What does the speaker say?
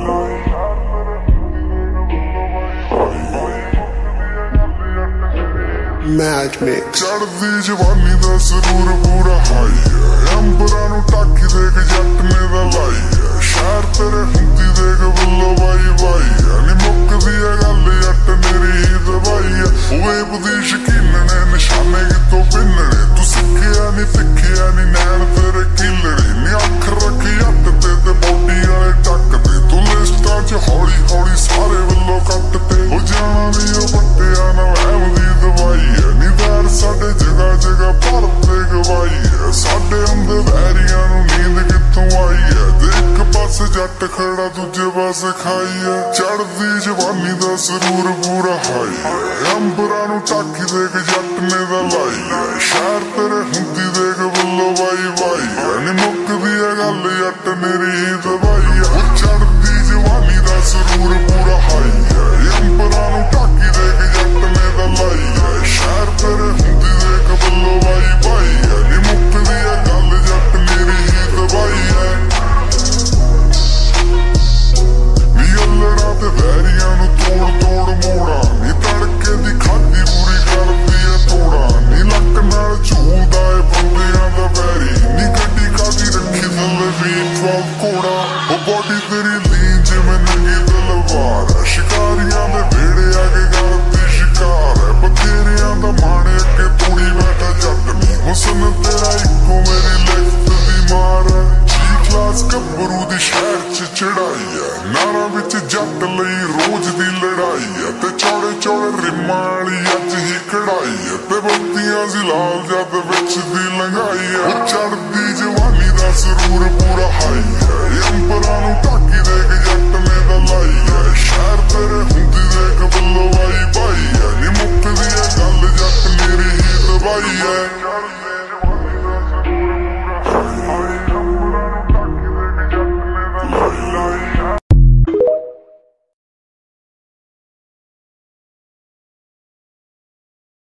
Mad Mix ਚੜਦੀ ਜਵਾਨੀ ਦਾ ਸਰੂਰ ਪੂਰਾ ਹਾਈ ਅੰਬਰਾਂ ਨੂੰ ਟਾਕੀ ਦੇ ਕੇ ਜੱਟ ਨੇ ਦਾ ਲਾਈ ਸ਼ਹਿਰ ਤੇਰੇ ਹੁੰਦੀ ਦੇਖ ਬੱਲੋ ਬਾਈ ਬਾਈ ਨੀ ਮੁੱਕਦੀ ਆ ਗੱਲ ਜੱਟ ਮੇਰੀ ਦਵਾਈ ਉਹ ਬਦੀ ਸ਼ਕੀਨ ਨੇ ਨਿਸ਼ਾਨੇ ਕਿਤੋਂ ਪਿੰਨਣੇ ਤੂੰ ਸਿੱਖਿਆ ਨੀ ਸਿੱਖਿਆ ਨੀ ਨੈਣ ਤੇਰੇ ਕਿਲੜੇ ਨੀ ਅੱਖ ਰੱਖੀ ਜੱਟ ਤੇ ਬੋਡੀ ਵਾਲੇ ਟੱਕ ਤੇ ਤੂੰ ਲਿਸਟਾਂ 'ਚ ਹੌਲੀ ਹੌਲੀ ਸਾਰੇ ਵੱਲੋਂ ਕੱਟ ਤੇ ਉਹ ਜਾਣਾ ਵੀ ਉਹ ਵੱਟਿਆ ਨਾ ਵਹਿਮ ਦੀ ਦਵਾਈ ਸਾਡੇ ਜਗਾ ਜਗਾ ਭਰਦੇ ਗਵਾਈ ਸਾਡੇ ਹੁੰਦੇ ਵੈਰੀਆਂ ਨੂੰ ਨੀਂਦ ਕਿੱਥੋਂ ਆਈ ਹੈ ਤੇ ਇੱਕ ਪਾਸੇ ਜੱਟ ਖੜਾ ਦੂਜੇ ਪਾਸੇ ਖਾਈ ਹੈ ਚੜਦੀ ਜਵਾਨੀ ਦਾ ਸਰੂਰ ਪੂਰਾ ਹਾਈ ਅੰਬਰਾਂ ਨੂੰ ਟਾਕੀ ਦੇ ਕੇ ਜੱਟ ਨੇ ਦਾ ਲਾਈ ਸ਼ਹਿਰ ਤੇਰੇ ਹੁੰਦੀ ਦੇਖ ਬੱਲੋ ਬਾਈ ਬਾਈ ਨੀ ਮੁੱਕਦੀ ਆ ਗੱਲ ਜੱਟ ਮੇਰੀ ਦਵਾਈ ਉਹ ਚੜਦੀ ਜਵਾਨੀ ਦਾ ਸਰੂਰ ਪੂਰਾ ਹਾਈ ਅੰਬਰਾਂ ਨੂੰ ਟਾਕੀ ਦੇ ਕੇ ਜੱਟ ਨੇ ਦਾ ਲਾਈ ਸ਼ਹਿਰ ਤੇਰੇ ਹੁੰਦੀ ਦੇਖ ਬੱਲੋ ਬਾਈ ਬਾਈ ਨੀ ਮੁੱਕਦੀ ਆ ਗੱਲ ਜੱਟ ਮੇਰੀ ਹੀ ਦਵਾਈ ਹੈ ਨੀ ਅੱਲੜਾਂ ਤੇ ਵੈਰੀਆਂ ਨੂੰ ਤੋੜ ਤੋੜ ਮੋੜਾ ਨੀ ਤੜਕੇ ਦੀ ਖਾਦੀ ਪੂਰੀ ਕਰਦੀ ਏ ਤੋੜਾ ਨੀ ਲੱਕ ਨਾਲ ਝੂਲਦਾ ਏ ਬੰਦਿਆਂ ਦਾ ਵੈਰੀ ਨੀ ਗੱਡੀ ਕਾਦੀ ਰੱਖੀ ਥੱਲੇ V12 ਘੋੜਾ ਉਹ ਬੋਡੀ ਤੇਰੀ ਲੀਨ ਜਿਵੇਂ ਨੰਗੀ ਤਲਵਾਰ ਸ਼ਿਕਾਰੀਆਂ ਦੇ ਵਿਹੜੇ ਆ ਕੇ ਕਰਦੀ ਸ਼ਿਕਾਰ ਬਥੇਰਿਆਂ ਦਾ ਮਾਣੇ ਅੱਗੇ ਤੂੜੀ ਬੈਠਾ ਜੱਟ ਨੀ ਹੁਸਨ ਤੇਰਾ ਇੱਕੋ ਮੇਰੀ ਲਿਖਤ ਦੀ ਮਾਰ ਜੀ ਕਲਾਸ ਗੱਭਰੂ ਦੀ ਸ਼ਹਿਰ 'ਚ ਚੜਾਈ ਐ ਨਾਰਾਂ ਵਿੱਚ ਜੱਟ ਲਈ ਰੋਜ਼